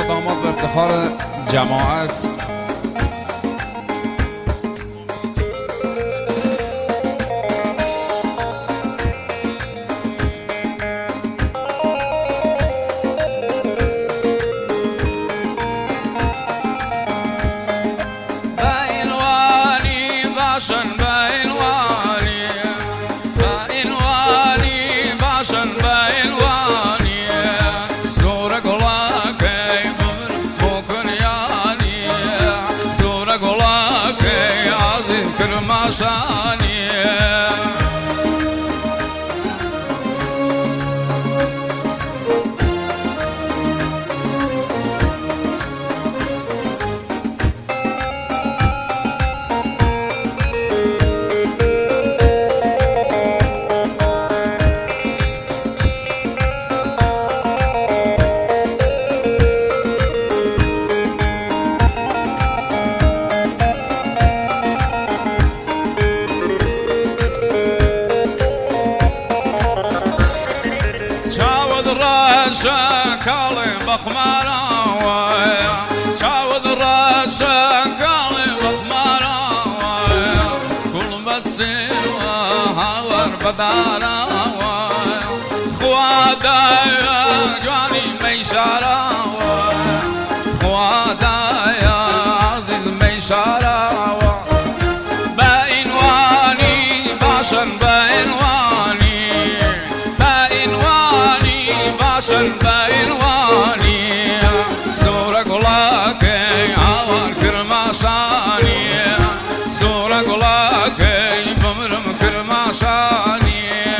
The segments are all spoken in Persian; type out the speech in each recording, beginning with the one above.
اقدامات و افتخار جماعت شكالي بخمارا شاود رشكالي بخمارا كل ما تسوى هاور بدارا خوادا يا جواني ميشارا خوادا يا عزيز ميشارا بإنواني باشن بإنواني بإنواني باشن بإنواني سورة قلاكي عوار كرماشاني سورة قلاكي بمرم كرماشاني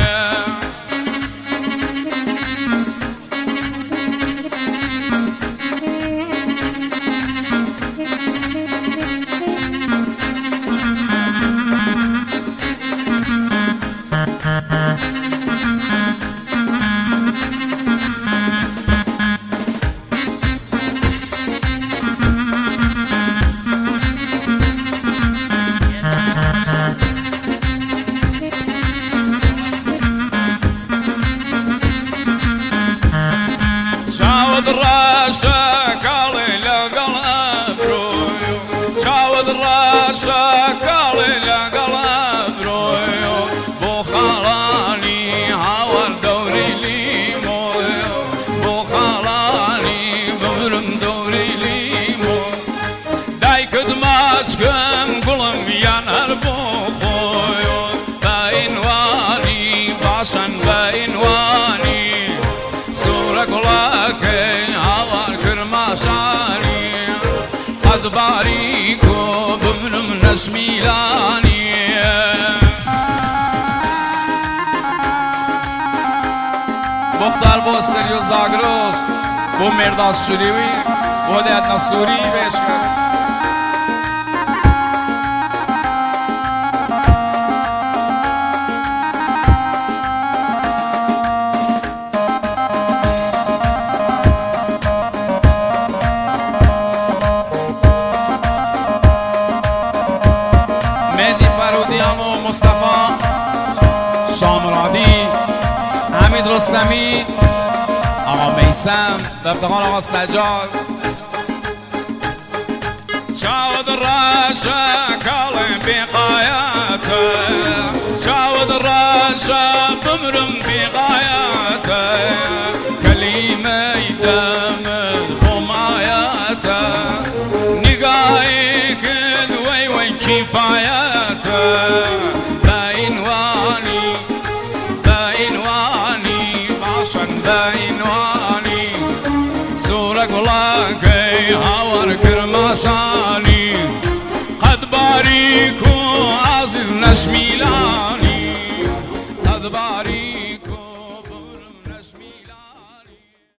شكالي لقلب رويو شاود رشكالي لقلب رويو بو خالاني هاور دوري لي مويو بو خالاني بمرم دوري لي مو دايك دمشقم قلم ينهر بو خويو بإنواني باشن بإنواني سورة قلاكي قد باريكو بمنم نسميلاني بختار بو استریو زاگروس بو مرداز شریوی بو دیت نصوری بشکر مصطفى شامرادی حمید رستمی آقا میسم و افتخار آقا سجاد شاود رشکال بقایته شاود رشک بمرم بقایته کلمه دم حمایته نگاهی کن وی وی کفایته بإنواني سورة قلاكي هاور كرماشاني قد باريكو عزيز نشميلاني